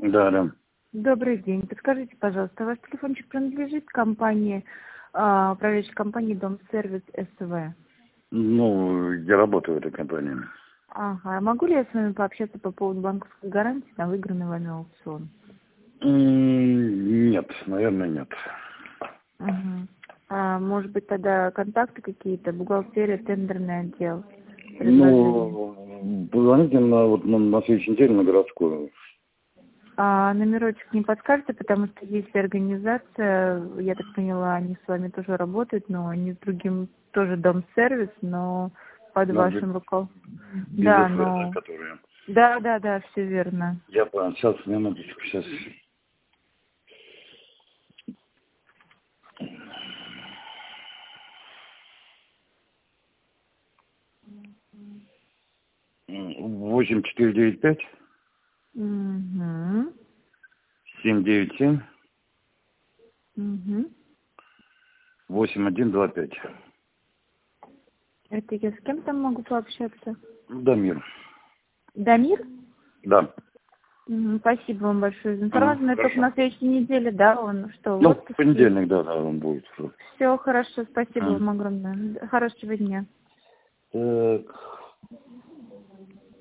Да, да. Добрый день. Подскажите, пожалуйста, ваш телефончик принадлежит компании, управляющей компании Дом Сервис СВ? Ну, я работаю в этой компании. Ага. Могу ли я с вами пообщаться по поводу банковской гарантии на выигранный вами аукцион? Нет, наверное, нет. Угу. Может быть, тогда контакты какие-то, бухгалтерия, тендерный отдел? Предложение. Ну, позвоните на следующей неделе на городскую. Номерочек не подскажете, потому что есть организация, я так поняла, они с вами тоже работают, но они с другим тоже Дом-сервис, но под вашим руководством. Да, но... которые... Да, все верно. Я понял. Сейчас, минуточку, сейчас. Восемь четыре девять пять Угу. 797 Угу. 8125. Это я с кем там могу пообщаться? Дамир. Дамир? Да. Спасибо вам большое за информацию. Но это только Хорошо. на следующей неделе, да? Он что, в Ну, в отпуске? понедельник, да, он будет. Все хорошо, спасибо М. вам огромное. Хорошего дня. Так.